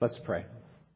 Let's pray.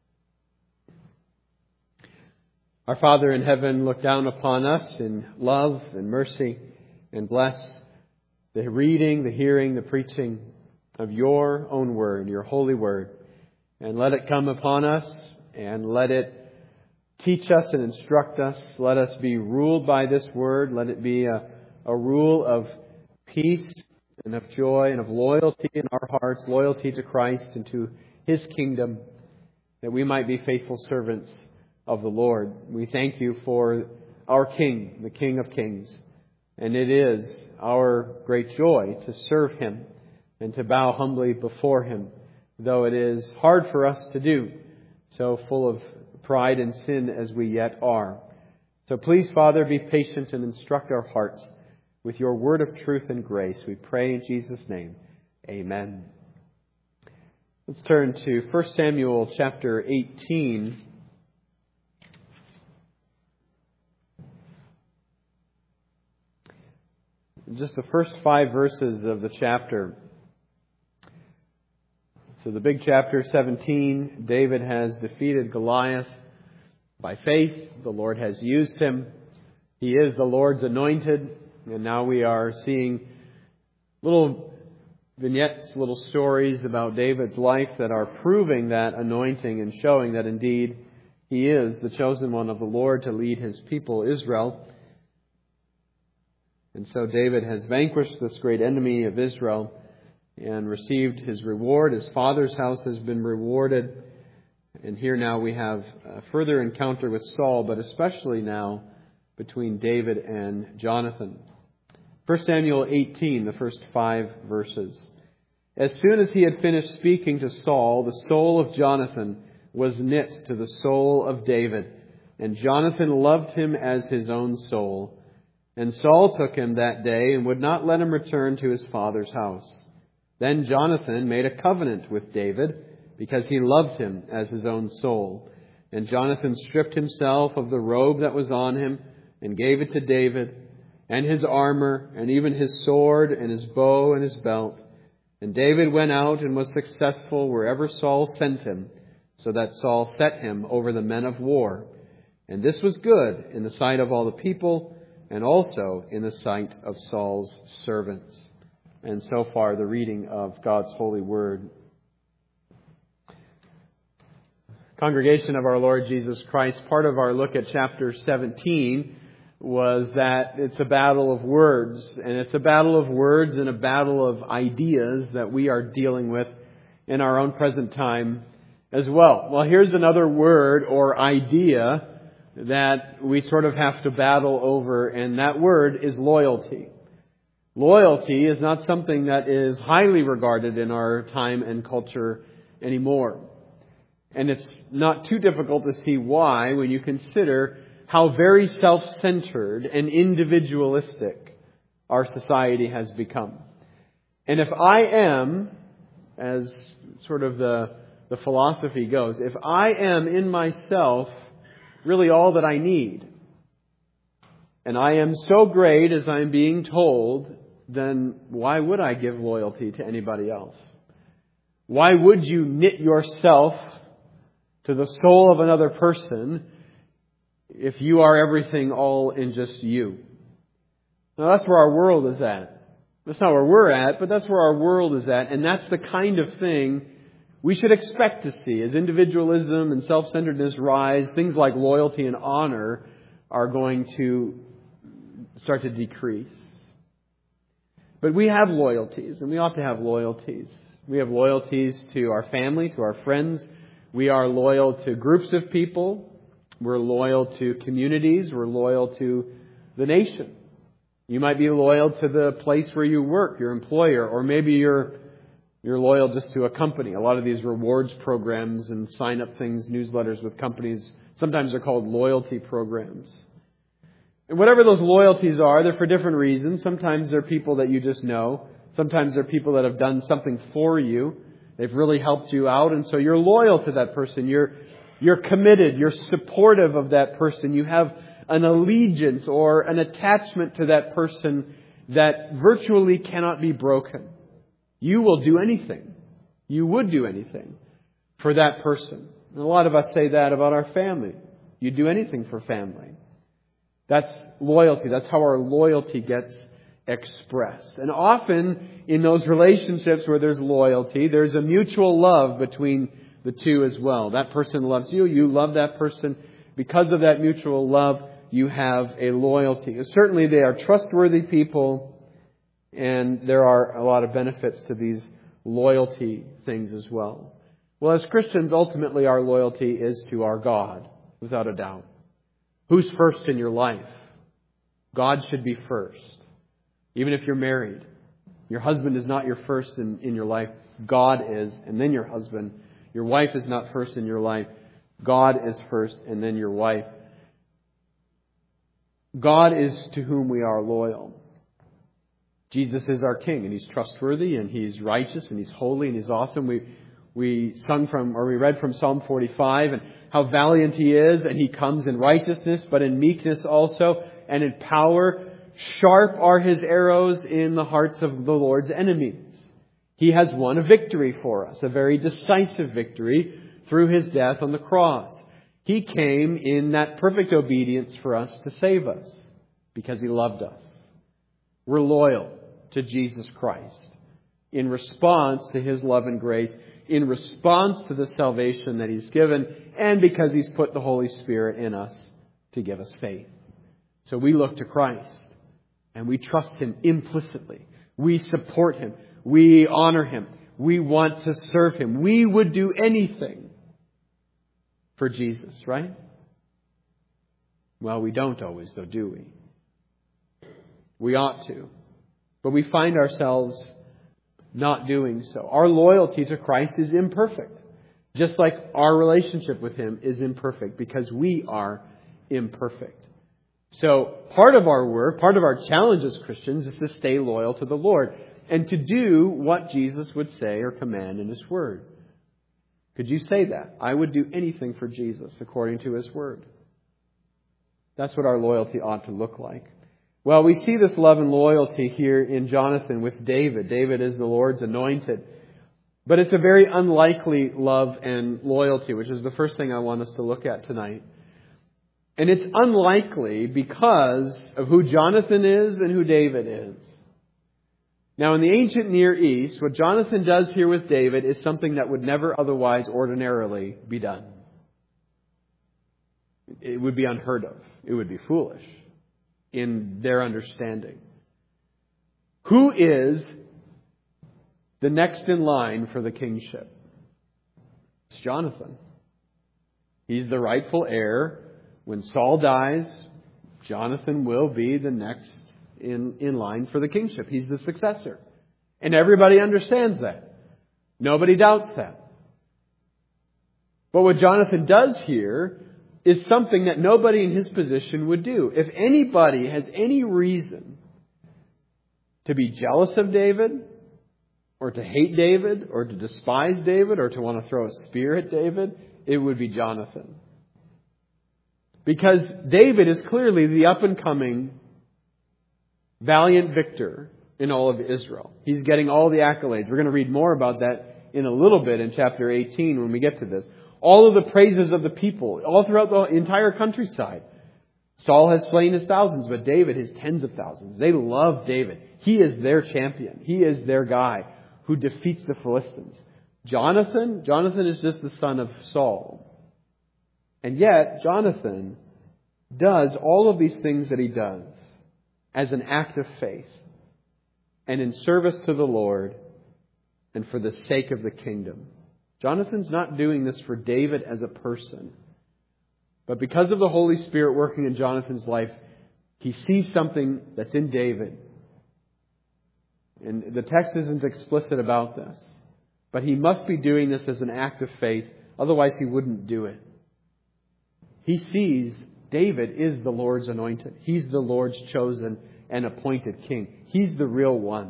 Our Father in heaven, look down upon us in love and mercy and bless the reading, the hearing, the preaching of your own word, your holy word. And let it come upon us and let it teach us and instruct us. Let us be ruled by this word. Let it be a rule of peace and of joy and of loyalty in our hearts, loyalty to Christ and to His kingdom, that we might be faithful servants of the Lord. We thank you for our King, the King of Kings. And it is our great joy to serve Him and to bow humbly before Him, though it is hard for us to do, so full of pride and sin as we yet are. So please, Father, be patient and instruct our hearts with your word of truth and grace. We pray in Jesus' name. Amen. Let's turn to 1 Samuel chapter 18. Just the first 5 verses of the chapter. So the big chapter, 17, David has defeated Goliath by faith. The Lord has used him. He is the Lord's anointed. And now we are seeing little vignettes, little stories about David's life that are proving that anointing and showing that indeed he is the chosen one of the Lord to lead His people, Israel. And so David has vanquished this great enemy of Israel and received his reward. His father's house has been rewarded. And here now we have a further encounter with Saul, but especially now between David and Jonathan. 1 Samuel 18, the first 5 verses. As soon as he had finished speaking to Saul, the soul of Jonathan was knit to the soul of David, and Jonathan loved him as his own soul. And Saul took him that day and would not let him return to his father's house. Then Jonathan made a covenant with David because he loved him as his own soul. And Jonathan stripped himself of the robe that was on him and gave it to David, and his armor, and even his sword, and his bow, and his belt. And David went out and was successful wherever Saul sent him, so that Saul set him over the men of war. And this was good in the sight of all the people, and also in the sight of Saul's servants. And so far, the reading of God's holy word. Congregation of our Lord Jesus Christ, part of our look at chapter 17 was that it's a battle of words. And it's a battle of words and a battle of ideas that we are dealing with in our own present time as well. Well, here's another word or idea that we sort of have to battle over, and that word is loyalty. Loyalty is not something that is highly regarded in our time and culture anymore. And it's not too difficult to see why when you consider how very self-centered and individualistic our society has become. And if I am, as sort of the philosophy goes, if I am in myself really all that I need, and I am so great as I'm being told, then why would I give loyalty to anybody else? Why would you knit yourself to the soul of another person if you are everything all in just you? Now that's where our world is at. That's not where we're at, but that's where our world is at. And that's the kind of thing we should expect to see. As individualism and self-centeredness rise, things like loyalty and honor are going to start to decrease. But we have loyalties, and we ought to have loyalties. We have loyalties to our family, to our friends. We are loyal to groups of people. We're loyal to communities. We're loyal to the nation. You might be loyal to the place where you work, your employer, or maybe you're loyal just to a company. A lot of these rewards programs and sign-up things, newsletters with companies, sometimes they're called loyalty programs. And whatever those loyalties are, they're for different reasons. Sometimes they're people that you just know. Sometimes they're people that have done something for you. They've really helped you out, and so you're loyal to that person. You're committed. You're supportive of that person. You have an allegiance or an attachment to that person that virtually cannot be broken. You will do anything. You would do anything for that person. And a lot of us say that about our family. You'd do anything for family. That's loyalty. That's how our loyalty gets expressed. And often in those relationships where there's loyalty, there's a mutual love between the two as well. That person loves you. You love that person. Because of that mutual love, you have a loyalty. Certainly they are trustworthy people, and there are a lot of benefits to these loyalty things as well. Well, as Christians, ultimately our loyalty is to our God, without a doubt. Who's first in your life? God should be first. Even if you're married, your husband is not your first in your life. God is, and then your husband. Your wife is not first in your life. God is first, and then your wife. God is to whom we are loyal. Jesus is our King, and He's trustworthy, and He's righteous, and He's holy, and He's awesome. We read from Psalm 45 and how valiant He is, and He comes in righteousness, but in meekness also, and in power. Sharp are His arrows in the hearts of the Lord's enemies. He has won a victory for us, a very decisive victory through His death on the cross. He came in that perfect obedience for us to save us because He loved us. We're loyal to Jesus Christ in response to His love and grace, in response to the salvation that He's given, and because He's put the Holy Spirit in us to give us faith. So we look to Christ and we trust Him implicitly. We support Him. We honor Him. We want to serve Him. We would do anything for Jesus, right? Well, we don't always, though, do we? We ought to. But we find ourselves not doing so. Our loyalty to Christ is imperfect. Just like our relationship with Him is imperfect because we are imperfect. So part of our work, part of our challenge as Christians is to stay loyal to the Lord and to do what Jesus would say or command in His Word. Could you say that? I would do anything for Jesus according to His Word. That's what our loyalty ought to look like. Well, we see this love and loyalty here in Jonathan with David. David is the Lord's anointed. But it's a very unlikely love and loyalty, which is the first thing I want us to look at tonight. And it's unlikely because of who Jonathan is and who David is. Now, in the ancient Near East, what Jonathan does here with David is something that would never otherwise ordinarily be done. It would be unheard of. It would be foolish in their understanding. Who is the next in line for the kingship? It's Jonathan. He's the rightful heir. When Saul dies, Jonathan will be the next in line for the kingship. He's the successor. And everybody understands that. Nobody doubts that. But what Jonathan does here is something that nobody in his position would do. If anybody has any reason to be jealous of David, or to hate David, or to despise David, or to want to throw a spear at David, it would be Jonathan. Because David is clearly the up-and-coming valiant victor in all of Israel. He's getting all the accolades. We're going to read more about that in a little bit in chapter 18 when we get to this. All of the praises of the people, all throughout the entire countryside. Saul has slain his thousands, but David his tens of thousands. They love David. He is their champion. He is their guy who defeats the Philistines. Jonathan is just the son of Saul. And yet, Jonathan does all of these things that he does as an act of faith and in service to the Lord and for the sake of the kingdom. Jonathan's not doing this for David as a person. But because of the Holy Spirit working in Jonathan's life, he sees something that's in David. And the text isn't explicit about this. But he must be doing this as an act of faith. Otherwise, he wouldn't do it. He sees David is the Lord's anointed. He's the Lord's chosen and appointed king. He's the real one.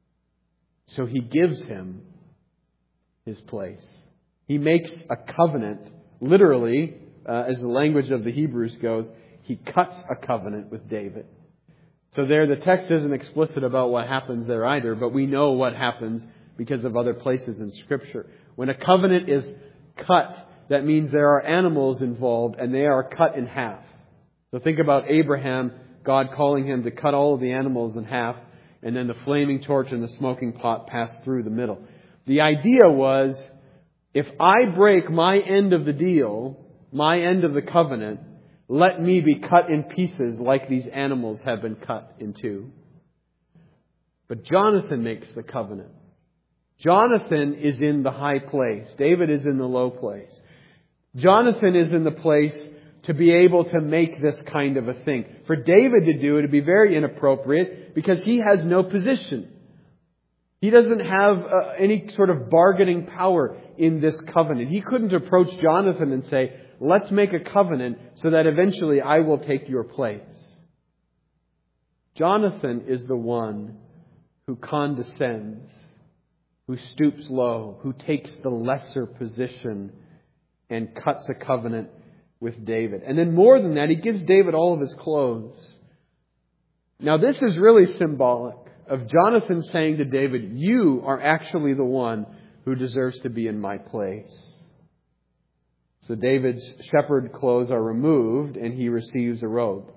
So he gives him his place. He makes a covenant, literally, as the language of the Hebrews goes, he cuts a covenant with David. So there, the text isn't explicit about what happens there either, but we know what happens because of other places in Scripture. When a covenant is Cut, that means there are animals involved and they are cut in half. So think about Abraham, God calling him to cut all of the animals in half, and then the flaming torch and the smoking pot pass through the middle. The idea was, if I break my end of the deal, my end of the covenant, let me be cut in pieces like these animals have been cut in two. But Jonathan makes the covenant. Jonathan is in the high place. David is in the low place. Jonathan is in the place to be able to make this kind of a thing. For David to do it would be very inappropriate because he has no position. He doesn't have any sort of bargaining power in this covenant. He couldn't approach Jonathan and say, let's make a covenant so that eventually I will take your place. Jonathan is the one who condescends, who stoops low, who takes the lesser position and cuts a covenant with David. And then more than that, he gives David all of his clothes. Now this is really symbolic of Jonathan saying to David, you are actually the one who deserves to be in my place. So David's shepherd clothes are removed and he receives a robe.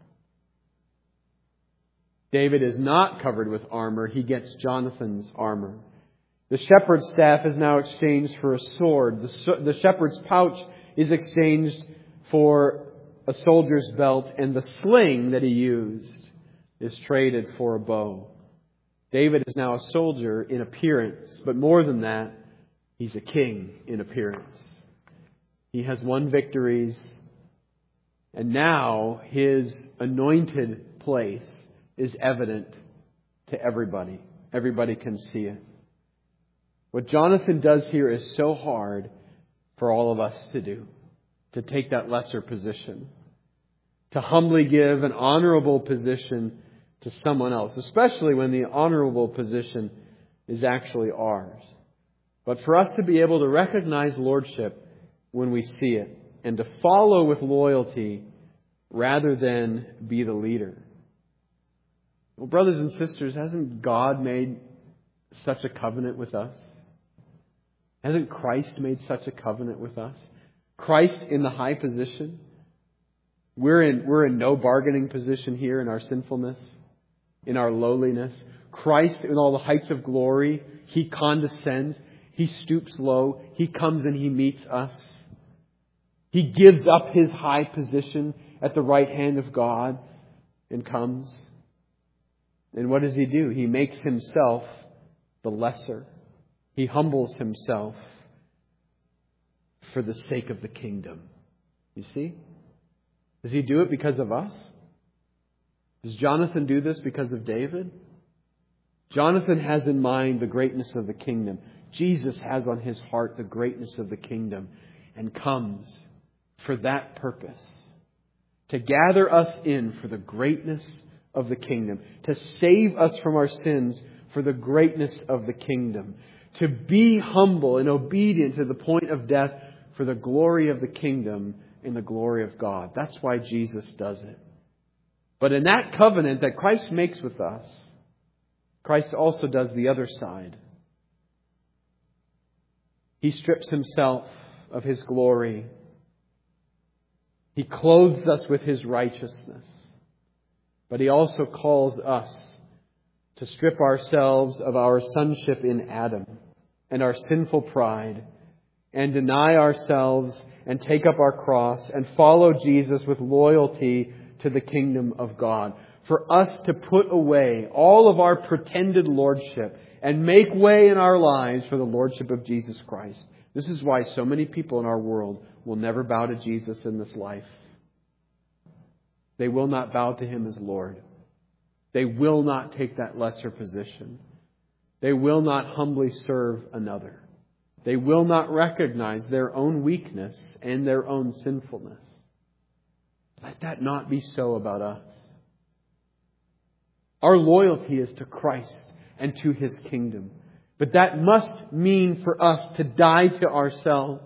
David is not covered with armor. He gets Jonathan's armor. The shepherd's staff is now exchanged for a sword. The shepherd's pouch is exchanged for a soldier's belt, and the sling that he used is traded for a bow. David is now a soldier in appearance, but more than that, he's a king in appearance. He has won victories, and now his anointed place is evident to everybody. Everybody can see it. What Jonathan does here is so hard for all of us to do, to take that lesser position, to humbly give an honorable position to someone else, especially when the honorable position is actually ours. But for us to be able to recognize lordship when we see it and to follow with loyalty rather than be the leader. Well, brothers and sisters, hasn't God made such a covenant with us? Hasn't Christ made such a covenant with us? Christ in the high position. We're in no bargaining position here in our sinfulness, in our lowliness. Christ in all the heights of glory, He condescends. He stoops low. He comes and He meets us. He gives up His high position at the right hand of God and comes. And what does He do? He makes Himself the lesser. He humbles Himself for the sake of the kingdom. You see? Does He do it because of us? Does Jonathan do this because of David? Jonathan has in mind the greatness of the kingdom. Jesus has on his heart the greatness of the kingdom and comes for that purpose. To gather us in for the greatness of the kingdom. To save us from our sins for the greatness of the kingdom. To be humble and obedient to the point of death for the glory of the kingdom and the glory of God. That's why Jesus does it. But in that covenant that Christ makes with us, Christ also does the other side. He strips Himself of His glory. He clothes us with His righteousness. But He also calls us to strip ourselves of our sonship in Adam and our sinful pride and deny ourselves and take up our cross and follow Jesus with loyalty to the kingdom of God. For us to put away all of our pretended lordship and make way in our lives for the lordship of Jesus Christ. This is why so many people in our world will never bow to Jesus in this life. They will not bow to Him as Lord. They will not take that lesser position. They will not humbly serve another. They will not recognize their own weakness and their own sinfulness. Let that not be so about us. Our loyalty is to Christ and to His kingdom. But that must mean for us to die to ourselves.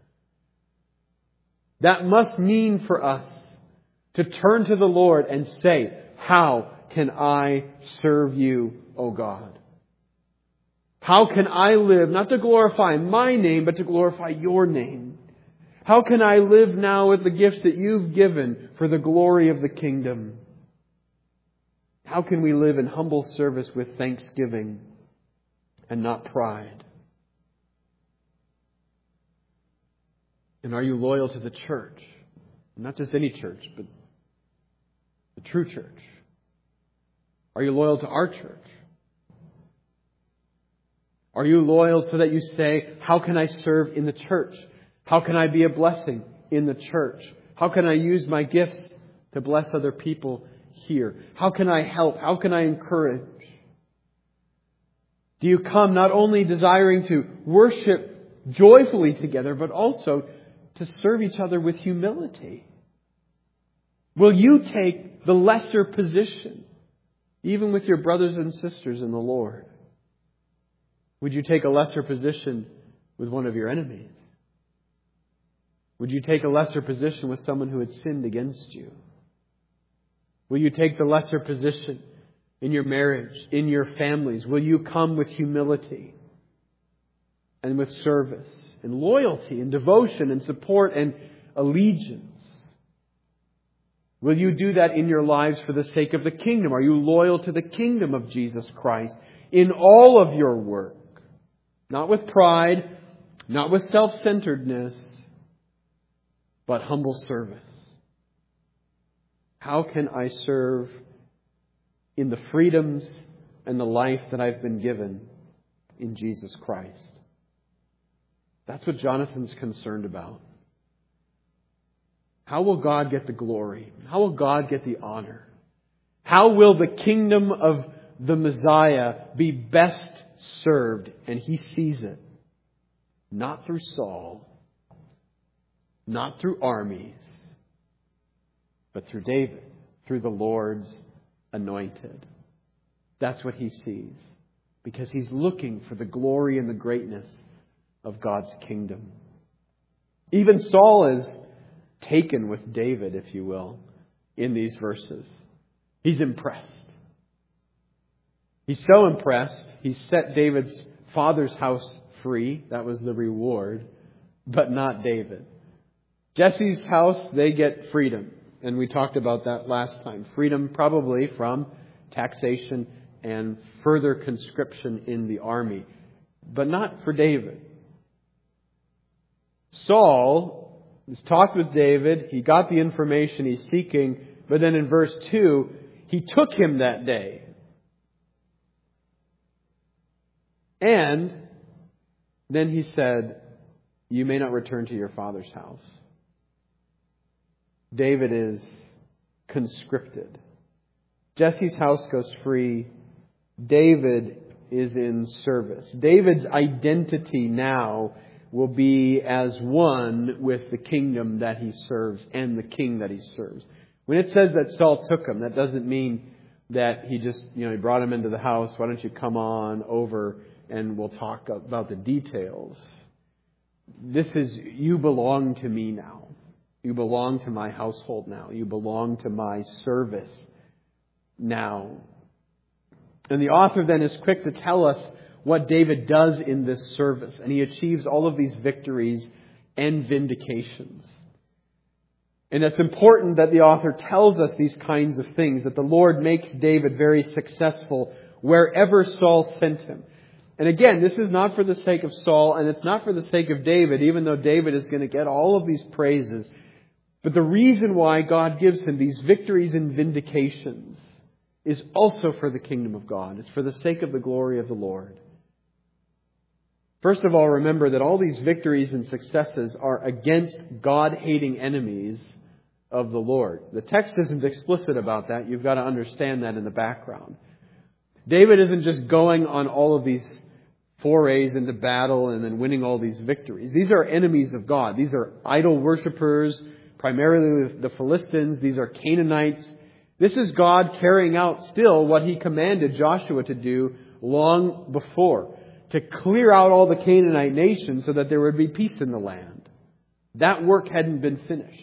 That must mean for us to turn to the Lord and say, how can I serve You, O God? How can I live, not to glorify my name, but to glorify your name? How can I live now with the gifts that you've given for the glory of the kingdom? How can we live in humble service with thanksgiving and not pride? And are you loyal to the church? Not just any church, but the true church. Are you loyal to our church? Are you loyal so that you say, how can I serve in the church? How can I be a blessing in the church? How can I use my gifts to bless other people here? How can I help? How can I encourage? Do you come not only desiring to worship joyfully together, but also to serve each other with humility? Will you take the lesser position, even with your brothers and sisters in the Lord? Would you take a lesser position with one of your enemies? Would you take a lesser position with someone who had sinned against you? Will you take the lesser position in your marriage, in your families? Will you come with humility and with service and loyalty and devotion and support and allegiance? Will you do that in your lives for the sake of the kingdom? Are you loyal to the kingdom of Jesus Christ in all of your work? Not with pride, not with self-centeredness, but humble service. How can I serve in the freedoms and the life that I've been given in Jesus Christ? That's what Jonathan's concerned about. How will God get the glory? How will God get the honor? How will the kingdom of the Messiah be best served? And he sees it. Not through Saul, not through armies, but through David, through the Lord's anointed. That's what he sees. Because he's looking for the glory and the greatness of God's kingdom. Even Saul is taken with David, if you will, in these verses. He's impressed. He's so impressed, he set David's father's house free. That was the reward, but not David. Jesse's house, they get freedom. And we talked about that last time. Freedom probably from taxation and further conscription in the army. But not for David. Saul has talked with David. He got the information he's seeking. But then in verse 2, he took him that day. And then he said, you may not return to your father's house. David is conscripted. Jesse's house goes free. David is in service. David's identity now will be as one with the kingdom that he serves and the king that he serves. When it says that Saul took him, that doesn't mean that he just, he brought him into the house. Why don't you come on over and we'll talk about the details. This is, you belong to me now. You belong to my household now. You belong to my service now. And the author then is quick to tell us what David does in this service. And he achieves all of these victories and vindications. And it's important that the author tells us these kinds of things, that the Lord makes David very successful wherever Saul sent him. And again, this is not for the sake of Saul, and it's not for the sake of David, even though David is going to get all of these praises. But the reason why God gives him these victories and vindications is also for the kingdom of God. It's for the sake of the glory of the Lord. First of all, remember that all these victories and successes are against God-hating enemies of the Lord. The text isn't explicit about that. You've got to understand that in the background. David isn't just going on all of these forays into battle and then winning all these victories. These are enemies of God. These are idol worshippers, primarily the Philistines. These are Canaanites. This is God carrying out still what He commanded Joshua to do long before, to clear out all the Canaanite nations so that there would be peace in the land. That work hadn't been finished.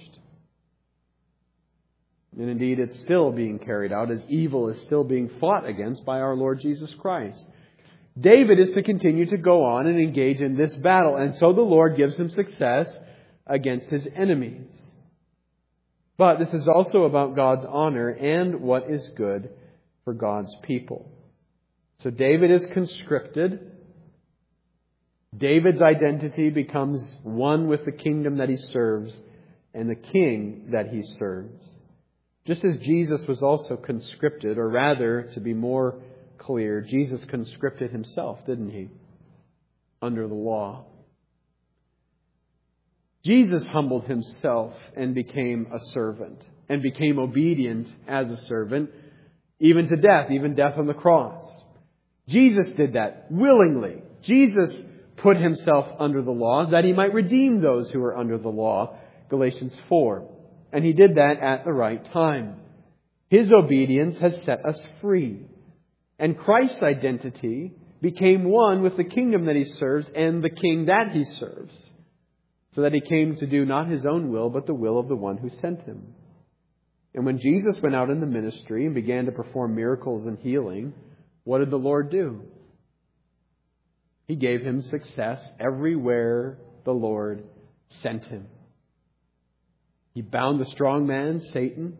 And indeed, it's still being carried out as evil is still being fought against by our Lord Jesus Christ. David is to continue to go on and engage in this battle. And so the Lord gives him success against his enemies. But this is also about God's honor and what is good for God's people. So David is conscripted. David's identity becomes one with the kingdom that he serves and the king that he serves. Just as Jesus was also conscripted, or rather, to be more clear, Jesus conscripted himself, didn't he? Under the law. Jesus humbled himself and became a servant, and became obedient as a servant, even to death, even death on the cross. Jesus did that willingly. Jesus put himself under the law that he might redeem those who are under the law, Galatians 4. And he did that at the right time. His obedience has set us free. And Christ's identity became one with the kingdom that he serves and the king that he serves, so that he came to do not his own will, but the will of the one who sent him. And when Jesus went out in the ministry and began to perform miracles and healing, what did the Lord do? He gave him success everywhere the Lord sent him. He bound the strong man, Satan.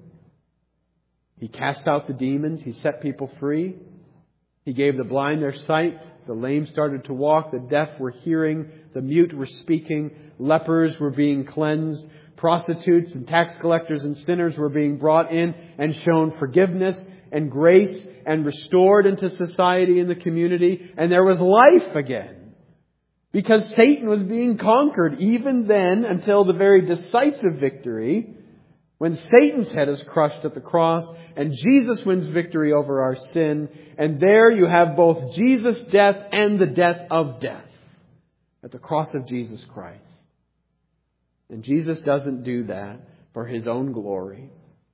He cast out the demons. He set people free. He gave the blind their sight. The lame started to walk. The deaf were hearing. The mute were speaking. Lepers were being cleansed. Prostitutes and tax collectors and sinners were being brought in and shown forgiveness and grace and restored into society and the community. And there was life again. Because Satan was being conquered even then until the very decisive victory when Satan's head is crushed at the cross and Jesus wins victory over our sin. And there you have both Jesus' death and the death of death at the cross of Jesus Christ. And Jesus doesn't do that for his own glory,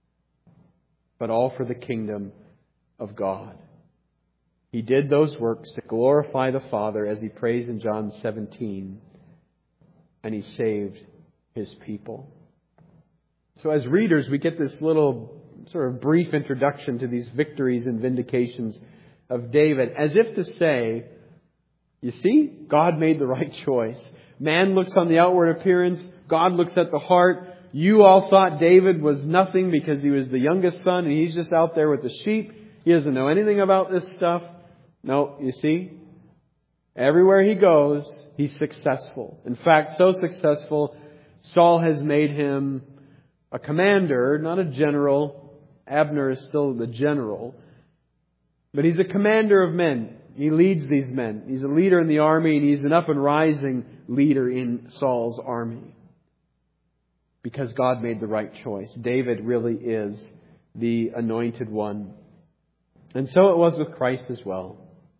but all for the kingdom of God. He did those works to glorify the Father, as he prays in John 17, and he saved his people. So as readers, we get this little sort of brief introduction to these victories and vindications of David, as if to say, you see, God made the right choice. Man looks on the outward appearance. God looks at the heart. You all thought David was nothing because he was the youngest son and he's just out there with the sheep. He doesn't know anything about this stuff. No, you see, everywhere he goes, he's successful. In fact, so successful, Saul has made him a commander, not a general. Abner is still the general. But he's a commander of men. He leads these men. He's a leader in the army, and he's an up and rising leader in Saul's army. Because God made the right choice. David really is the anointed one. And so it was with Christ as well.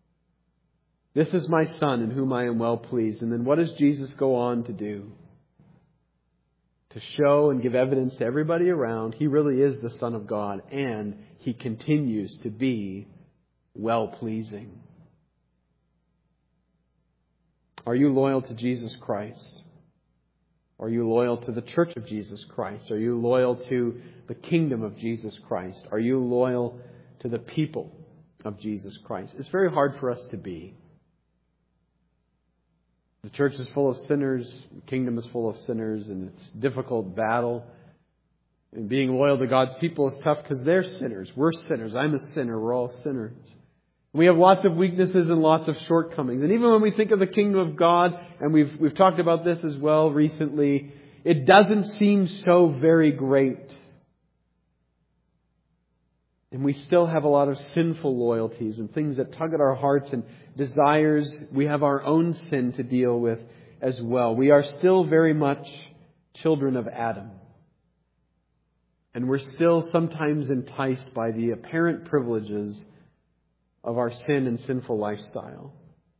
This is my Son in whom I am well pleased. And then what does Jesus go on to do? To show and give evidence to everybody around he really is the Son of God, and he continues to be well-pleasing. Are you loyal to Jesus Christ? Are you loyal to the church of Jesus Christ? Are you loyal to the kingdom of Jesus Christ? Are you loyal to the people of Jesus Christ? It's very hard for us to be. The church is full of sinners. The kingdom is full of sinners. And it's a difficult battle. And being loyal to God's people is tough because they're sinners. We're sinners. I'm a sinner. We're all sinners. We have lots of weaknesses and lots of shortcomings. And even when we think of the kingdom of God, and we've talked about this as well recently, it doesn't seem so very great. And we still have a lot of sinful loyalties and things that tug at our hearts and desires. We have our own sin to deal with as well. We are still very much children of Adam. And we're still sometimes enticed by the apparent privileges of our sin and sinful lifestyle.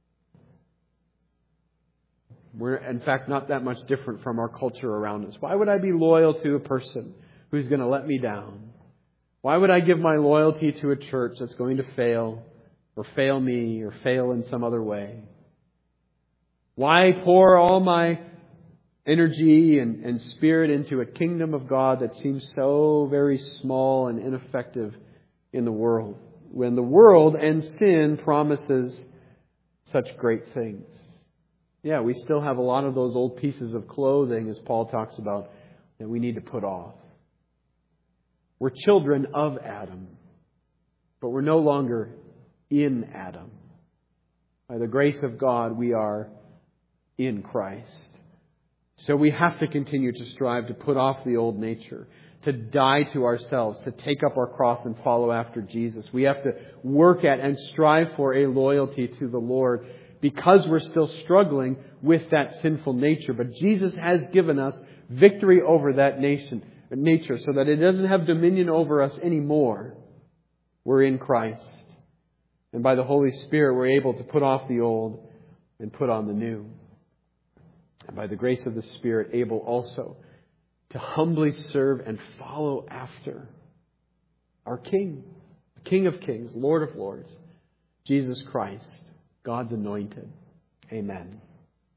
We're, in fact, not that much different from our culture around us. Why would I be loyal to a person who's going to let me down? Why would I give my loyalty to a church that's going to fail, or fail me, or fail in some other way? Why pour all my energy and spirit into a kingdom of God that seems so very small and ineffective in the world, when the world and sin promises such great things. Yeah, we still have a lot of those old pieces of clothing, as Paul talks about, that we need to put off. We're children of Adam, but we're no longer in Adam. By the grace of God, we are in Christ. So we have to continue to strive to put off the old nature, to die to ourselves, to take up our cross and follow after Jesus. We have to work at and strive for a loyalty to the Lord because we're still struggling with that sinful nature. But Jesus has given us victory over that nature so that it doesn't have dominion over us anymore. We're in Christ. And by the Holy Spirit, we're able to put off the old and put on the new. And by the grace of the Spirit, able also to humbly serve and follow after our King, King of Kings, Lord of Lords, Jesus Christ, God's anointed. Amen.